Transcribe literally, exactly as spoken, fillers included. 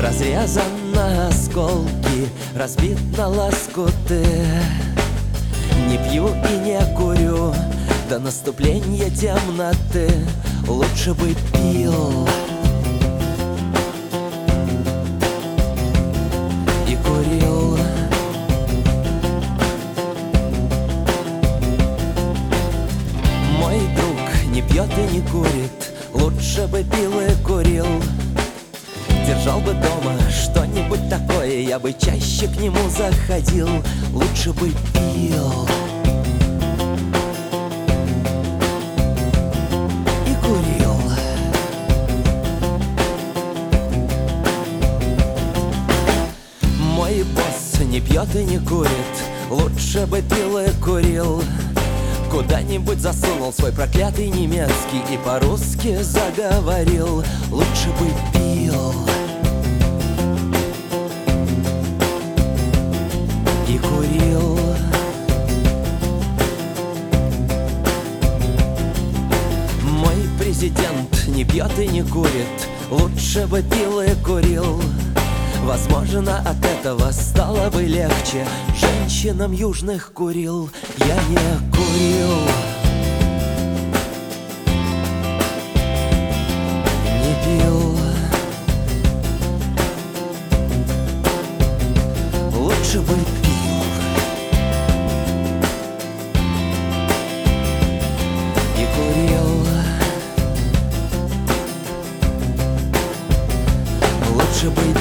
разрезан на осколки, разбит на лоскуты. Не пью и не курю до наступления темноты. Лучше бы пил и курил. Мой друг не пьет и не курит, лучше бы пил и курил. Держал бы дома что-нибудь такое, я бы чаще к нему заходил. Лучше бы пил и курил. Мой босс не пьет и не курит, лучше бы пил и курил. Куда-нибудь засунул свой проклятый немецкий и по-русски заговорил. Лучше бы пил и курил. Мой президент не пьет и не курит, лучше бы пил и курил. Возможно, от этого стало бы легче. Женщинам южных курил, я не курил. Не пил. Лучше бы пил и курил. Лучше бы